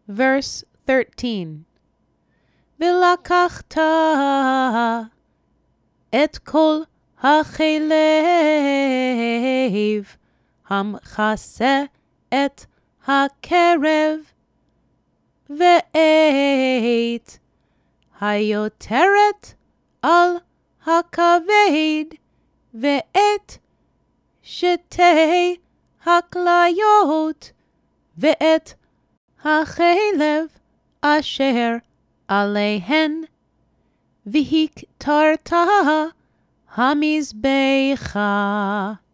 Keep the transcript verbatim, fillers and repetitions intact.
Verse thirteen. ולקחת את כל החלב המכסה את הקרב, ואת היותרת על הכבד, ואת שתי הכליות, ואת החלב אשר עליהן, והקטרת המזבחה.